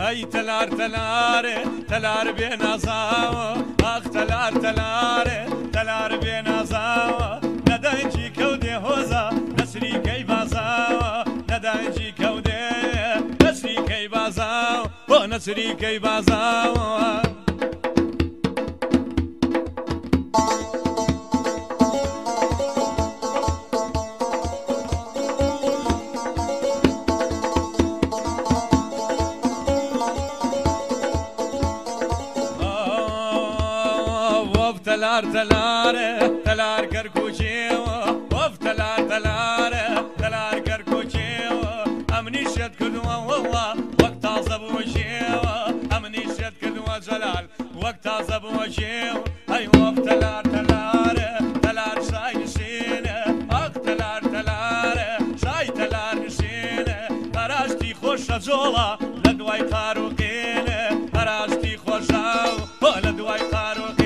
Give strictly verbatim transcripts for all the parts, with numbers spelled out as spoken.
ئەی تەلار تەلارێ تەلار بێ نازاوە ئاخ تەلار تەلارێ تەلار بێ نازاوە نەدەنجی کەودێ هۆزە نەسریکەی بازاوە نەدەنجی کەودێ نەسریکەی بازاوە بۆ نەسریکەی بازاوە تەلار تەلارێ تەلار کەرکووچێوە وەف تەلار تەلارێ تەلار کەرکووچێوە ئەمنیشت کردووە وەڵا وەک تازە بووە ژێوە ئەمنیشت کردووە جەلال وەک تازە بووە ژێوە ئەی وەف تەلار تەلارێ تەلار شای نشێنێ ئەک تەلار تەلارێ شای تەلار نشێنێ هەراشتی خۆشە جۆڵە لە دوای قاروقێنێ هەراشتی خۆشە بۆ لە دوای قاروقێنێ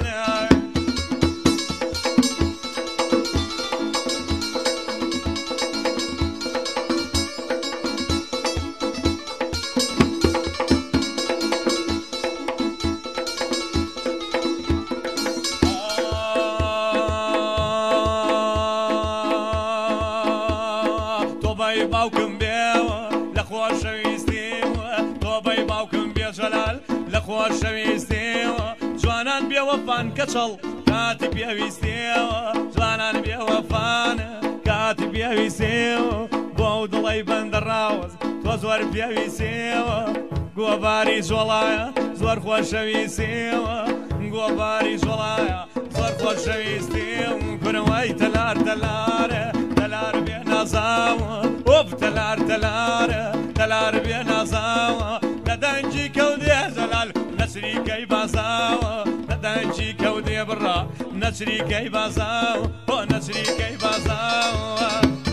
باوکم بێوە لە خۆشەویستیوە تۆبەی باوکم بێ جەلال لە خۆشەویستیوە جوانان بێوەفان کەچەڵ کاتی پێویستیوە جوانان بێوەفانە کاتی پێویستیوە بۆ ئەو دڵەی بەندەڕاوەز تۆ زۆر پێویستیوە گۆڤاری جۆڵایە زۆر خۆشەویستیوە گۆڤاری جۆڵایە زۆر خۆشەویستیوە کورەوەی تەلار تەلارە تەلار بێ نازاوە وەف تەلار تەلارە تەلار بێ نازاوە نەدەنجی کەودێ جەلال نەسریکەی بازاوە نەدەنجی کەودێ بڕا نەسریکەی بازاوە بۆ نەسریکەی بازاوە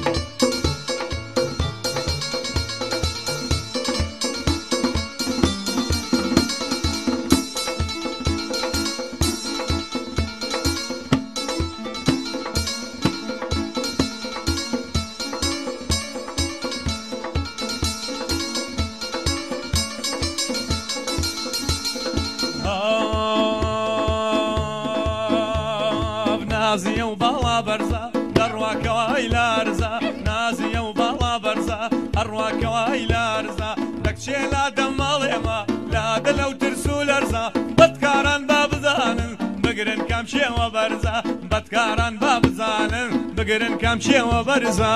نازیە و باڵا بەرزە دەڕواکەوای لارزە نازیە و باڵا بەرزە هەڕواکەوای لارزە دەکچێ لادە ماڵێمە لادە لەو ترس و لەرزە بەدکاران با بزانن بگرن کام شێوە بەرزە بەدکاران با بزانن بگرن کام شێوە بەرزە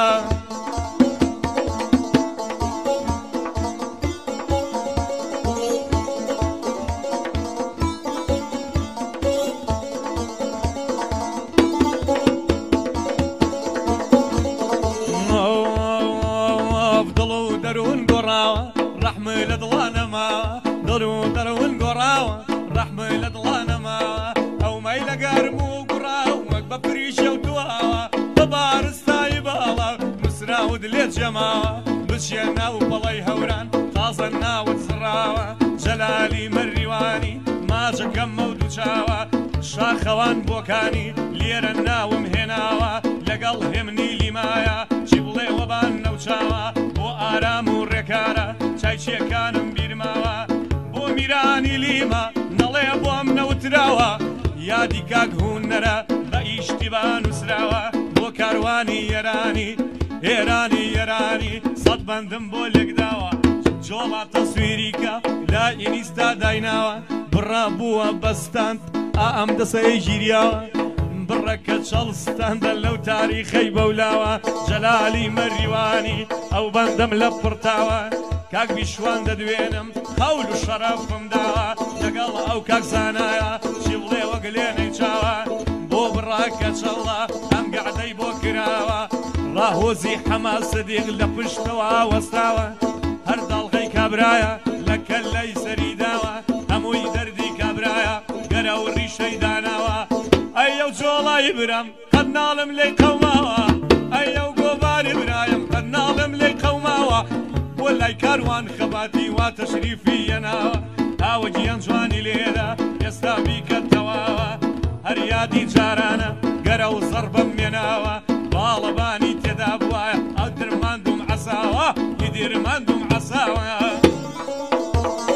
ڕەحمە لە دڵانەما دڵ و دەرەون گۆڕاوە ڕەحمە لە دڵانەما ئەو مای لە گەرم و گوڕاو وەک بە پریشە و دواوە بە بارستایی باڵا مسراود لێت جەماوە بچێ ناو بەڵەی هەوران تازە ناوت زڕاوە جەلالی مەریوانی ماجەکەم مەود و چاوە شاخەوان بۆکانی لێرە ناوم هێناوە لەگەڵ هێمنی لیمایە چی بڵێ وەبان نەوچاوە بۆ ئارام و ڕێکارە چای چێکانم بیرماوە بۆ میرانی لیمە نەڵێ بۆم نەوتراوە یادی کاک هونەرە بە ئیشتیبان وسراوە بۆ کاروانی یێرانی ئێرانی یێرانی سەد بەندم بۆ لێکداوە جۆڵا تەسویریکە لا ئینیستا دایناوە بڕا بووە بەستاند ئا ئەم دەسەی ژیریاوە بڕەکە چەڵستاندە لەو تاریخەی بەولاوە جەلالی مەریوانی ئەو بەندەم لە پڕتاوە کاک بیشوان دەدوێنم هەول و شەرەفم داوە لەگەڵ ئەو کاک زانایە چی بڵێ وەک لێنەی چاوە بۆ بڕاکە چەڵە ئەم گەعدەی بۆ کراوە ڕاهۆزی حەما سەدیق لە پشتەوە وەستاوە هەر داڵغەی کابرایە لە کەللەی سەری داوە هەمووی دەردی کابرایە گەرە و ڕیشەی داناوە ئەی ئەو جۆڵای برام قەت ناڵم لێی قەوماوە ئەی ئەو گۆڤاری برایم قەت ناڵم لێی قەوماوە بۆ لای کاروان خەباتی وا تەشریفی یەناوە ئاوە گیان جوانی لێرە ئێستا بیکەن تەواوە هەر یادی جارانە گەرە و زەڕ بەم مێناوە باڵەبانی تێدا بوایە ئەو درماندوم عەساوە هی درماندوم عەساوە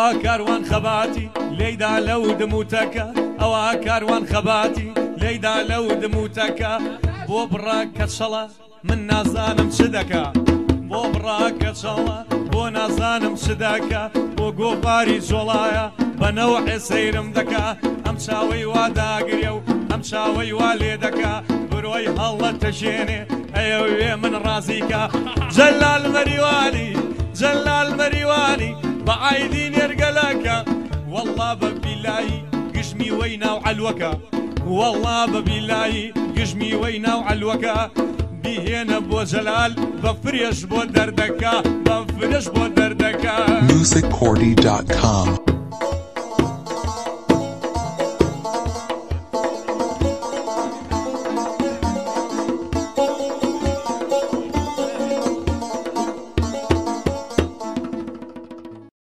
ئەوە کاروان خەباتی لێیدا لەو دموتەکە ئەوە کاروان خەباتی لێیدا لەو دموتەکە بۆ بڕا کەچەڵە من نازانم چ دەکا بۆ بڕا کەچەڵە بۆ نازانم چ دەکا بۆ گۆڤاری جۆڵایە بەنەوعێ سەیرم دەکا ئەم چاوەی وا داگرێ و ئەم چاوەی وا لێ دەکا بڕۆی هەڵە تەژێنێ ئەیەوێ من ڕازیکە جەلال مەریوانی جەلال مەریوانی بە عایدی نێرگەلەکە وەڵڵا بە بیلایی گژمی وەی ناو عەلوەکە وەڵڵا بە بیلایی گژمی وەی ناو عەلوەکە بیهێنە بۆ جەلال بە فرێش بۆ دەردەکە بە فرێش بۆ دەردەکە music cordy dot com